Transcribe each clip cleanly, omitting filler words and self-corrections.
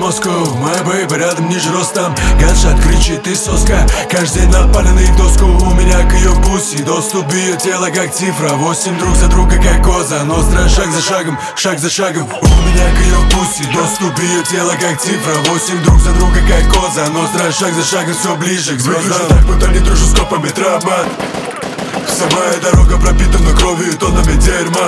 Москву, моя бэйба рядом ниже ростом. Ганшот кричит и соска, каждый день напаленный в доску. У меня к ее пуси доступ, ее тело как цифра. 8 друг за друга как коза, ностра шаг за шагом, шаг за шагом. У меня к ее пуси доступ, ее тело как цифра. 8 друг за друга как коза, ностра шаг за шагом все ближе к звездам. Выгляжу так, будто не дружу с копами, травма. Вся моя дорога пропитана кровью и тоннами дерьма.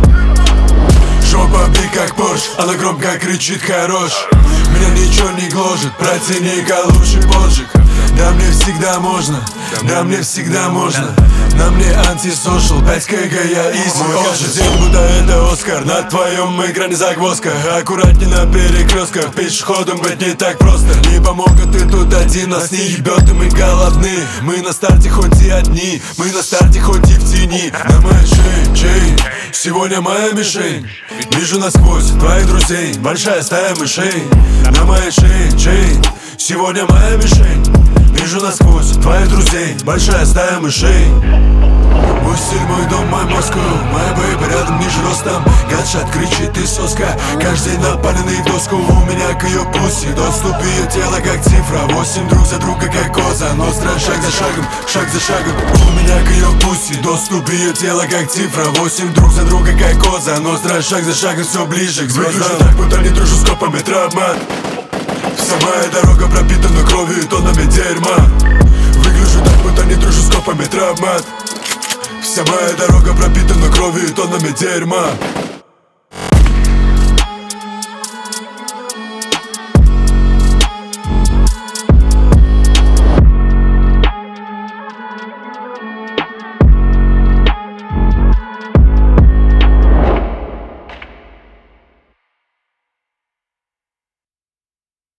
Жопа бей как Порш, она громко кричит хорош. Меня ничего не гложет, протяни лучший поджиг. Да мне всегда можно, да мне всегда можно. На мне антисошал, 5 кг, я изи. Каждый день будто это Оскар, на твоем экране загвоздка. Аккуратней на перекрестках, пешеходом быть не так просто. Не помогут, ты тут один, нас не ебет и мы голодны. Мы на старте хоть и одни, мы на старте хоть и в тени. На моей шее, чей, сегодня моя мишень. Вижу насквозь твоих друзей, большая стая мышей. На моей шее, чей, сегодня моя мишень. Вижу насквозь твоих друзей, большая стая мышей. Мой стиль, мой дом, мой Москву, моя бэйба рядом ниже ростом. Ганшот кричит и соска, каждый день напаленный в доску. У меня к ее пуси доступ, ее тело как цифра. 8 друг за друга как коза, ностра шаг за шагом, шаг за шагом. У меня к ее пуси доступ, ее тело как цифра. 8 друг за друга как коза, ностра шаг за шагом все ближе к звездам. Выгляжу так, будто не дружу с копами, травма. Вся моя дорога пропитана кровью и тоннами дерьма. Выгляжу так, будто не дружу с копами, травма. Вся моя дорога пропитана кровью и тоннами дерьма.